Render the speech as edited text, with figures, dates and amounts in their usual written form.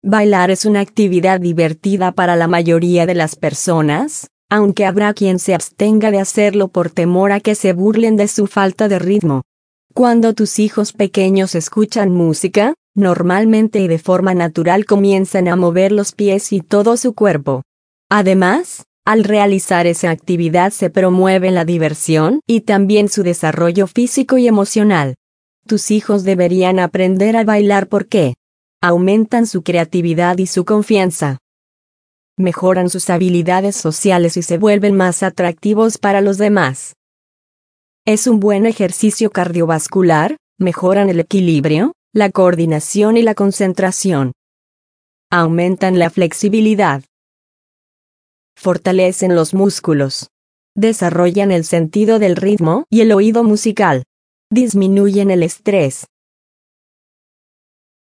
Bailar es una actividad divertida para la mayoría de las personas, aunque habrá quien se abstenga de hacerlo por temor a que se burlen de su falta de ritmo. Cuando tus hijos pequeños escuchan música, normalmente y de forma natural comienzan a mover los pies y todo su cuerpo. Además, al realizar esa actividad se promueve la diversión y también su desarrollo físico y emocional. Tus hijos deberían aprender a bailar porque aumentan su creatividad y su confianza, mejoran sus habilidades sociales y se vuelven más atractivos para los demás. Es un buen ejercicio cardiovascular, mejoran el equilibrio, la coordinación y la concentración. Aumentan la flexibilidad. Fortalecen los músculos. Desarrollan el sentido del ritmo y el oído musical. Disminuyen el estrés.